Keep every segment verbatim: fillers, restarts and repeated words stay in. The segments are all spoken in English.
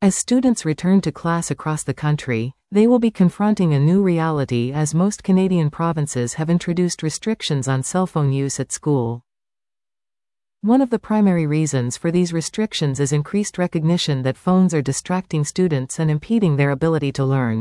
As students return to class across the country, they will be confronting a new reality as most Canadian provinces have introduced restrictions on cell phone use at school. One of the primary reasons for these restrictions is increased recognition that phones are distracting students and impeding their ability to learn.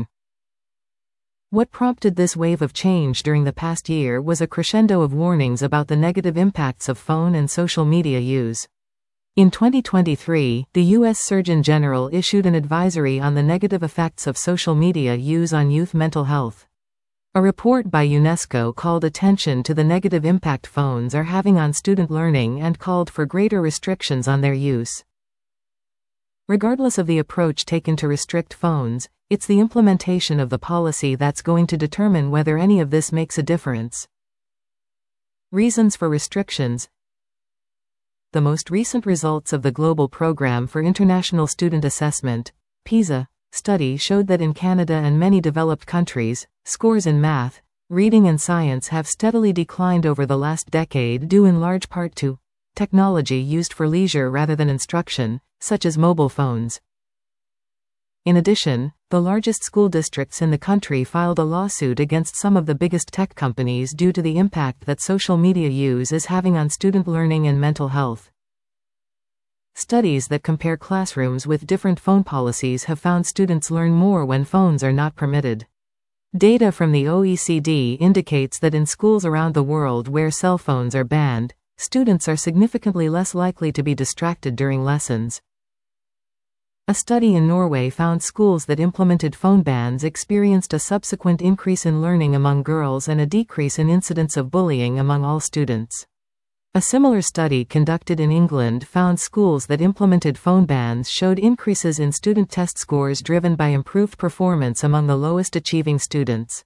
What prompted this wave of change during the past year was a crescendo of warnings about the negative impacts of phone and social media use. In twenty twenty-three, the U S Surgeon General issued an advisory on the negative effects of social media use on youth mental health. A report by UNESCO called attention to the negative impact phones are having on student learning and called for greater restrictions on their use. Regardless of the approach taken to restrict phones, it's the implementation of the policy that's going to determine whether any of this makes a difference. Reasons for restrictions. The most recent results of the Global Programme for International Student Assessment, PISA, study showed that in Canada and many developed countries, scores in math, reading and science have steadily declined over the last decade due in large part to technology used for leisure rather than instruction, such as mobile phones. In addition, the largest school districts in the country filed a lawsuit against some of the biggest tech companies due to the impact that social media use is having on student learning and mental health. Studies that compare classrooms with different phone policies have found students learn more when phones are not permitted. Data from the O E C D indicates that in schools around the world where cell phones are banned, students are significantly less likely to be distracted during lessons. A study in Norway found schools that implemented phone bans experienced a subsequent increase in learning among girls and a decrease in incidents of bullying among all students. A similar study conducted in England found schools that implemented phone bans showed increases in student test scores driven by improved performance among the lowest achieving students.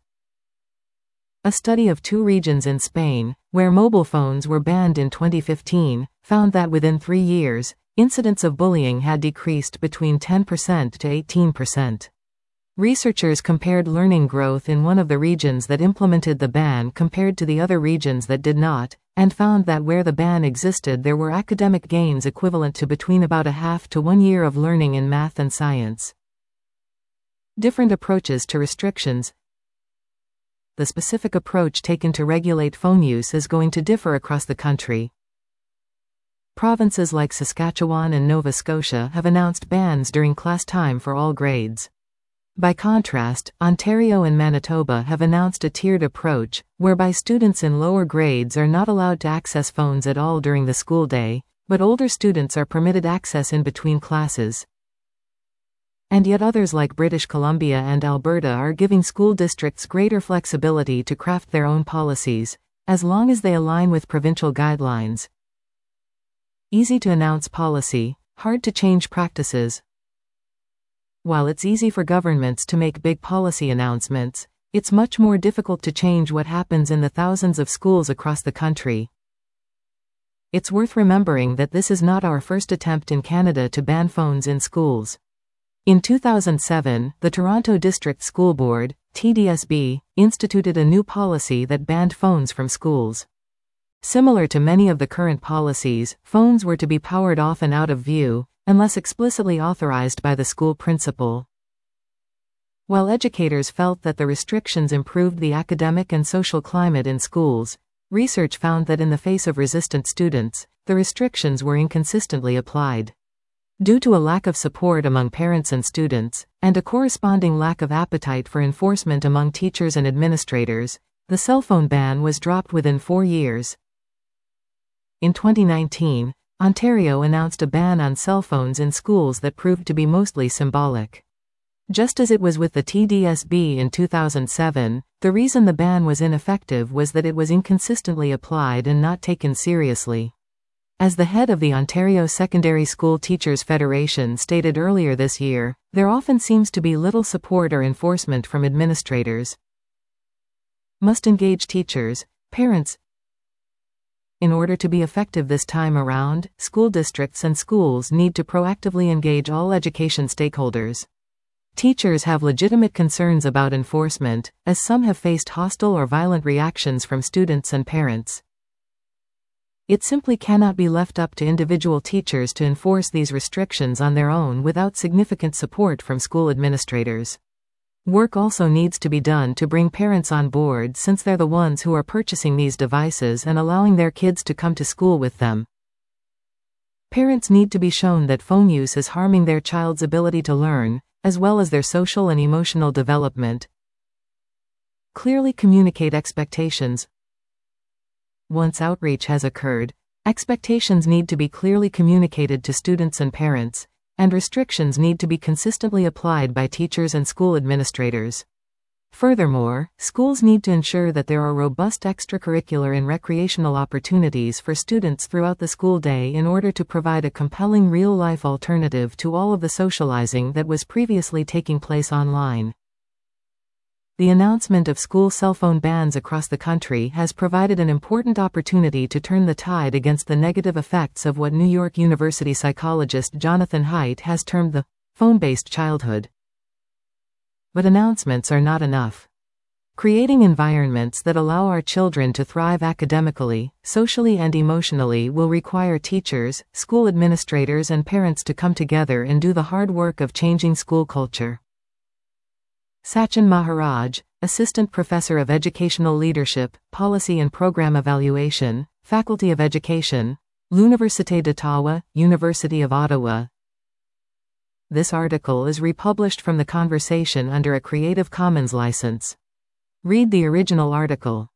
A study of two regions in Spain, where mobile phones were banned in twenty fifteen, found that within three years, incidents of bullying had decreased between ten percent to eighteen percent. Researchers compared learning growth in one of the regions that implemented the ban compared to the other regions that did not, and found that where the ban existed there were academic gains equivalent to between about a half to one year of learning in math and science. Different approaches to restrictions. The specific approach taken to regulate phone use is going to differ across the country. Provinces like Saskatchewan and Nova Scotia have announced bans during class time for all grades. By contrast, Ontario and Manitoba have announced a tiered approach, whereby students in lower grades are not allowed to access phones at all during the school day, but older students are permitted access in between classes. And yet others like British Columbia and Alberta are giving school districts greater flexibility to craft their own policies, as long as they align with provincial guidelines. Easy to announce policy, hard to change practices. While it's easy for governments to make big policy announcements, it's much more difficult to change what happens in the thousands of schools across the country. It's worth remembering that this is not our first attempt in Canada to ban phones in schools. In two thousand seven, the Toronto District School Board, T D S B, instituted a new policy that banned phones from schools. Similar to many of the current policies, phones were to be powered off and out of view, unless explicitly authorized by the school principal. While educators felt that the restrictions improved the academic and social climate in schools, research found that in the face of resistant students, the restrictions were inconsistently applied. Due to a lack of support among parents and students, and a corresponding lack of appetite for enforcement among teachers and administrators, the cell phone ban was dropped within four years. In twenty nineteen, Ontario announced a ban on cell phones in schools that proved to be mostly symbolic. Just as it was with the T D S B in two thousand seven, the reason the ban was ineffective was that it was inconsistently applied and not taken seriously. As the head of the Ontario Secondary School Teachers Federation stated earlier this year, there often seems to be little support or enforcement from administrators. Must engage teachers, parents. In order to be effective this time around, school districts and schools need to proactively engage all education stakeholders. Teachers have legitimate concerns about enforcement, as some have faced hostile or violent reactions from students and parents. It simply cannot be left up to individual teachers to enforce these restrictions on their own without significant support from school administrators. Work also needs to be done to bring parents on board, since they're the ones who are purchasing these devices and allowing their kids to come to school with them. Parents need to be shown that phone use is harming their child's ability to learn, as well as their social and emotional development. Clearly communicate expectations. Once outreach has occurred, expectations need to be clearly communicated to students and parents, and restrictions need to be consistently applied by teachers and school administrators. Furthermore, schools need to ensure that there are robust extracurricular and recreational opportunities for students throughout the school day in order to provide a compelling real-life alternative to all of the socializing that was previously taking place online. The announcement of school cell phone bans across the country has provided an important opportunity to turn the tide against the negative effects of what New York University psychologist Jonathan Haidt has termed the phone-based childhood. But announcements are not enough. Creating environments that allow our children to thrive academically, socially and emotionally will require teachers, school administrators and parents to come together and do the hard work of changing school culture. Sachin Maharaj, Assistant Professor of Educational Leadership, Policy and Program Evaluation, Faculty of Education, L'Université d'Ottawa, University of Ottawa. This article is republished from The Conversation under a Creative Commons license. Read the original article.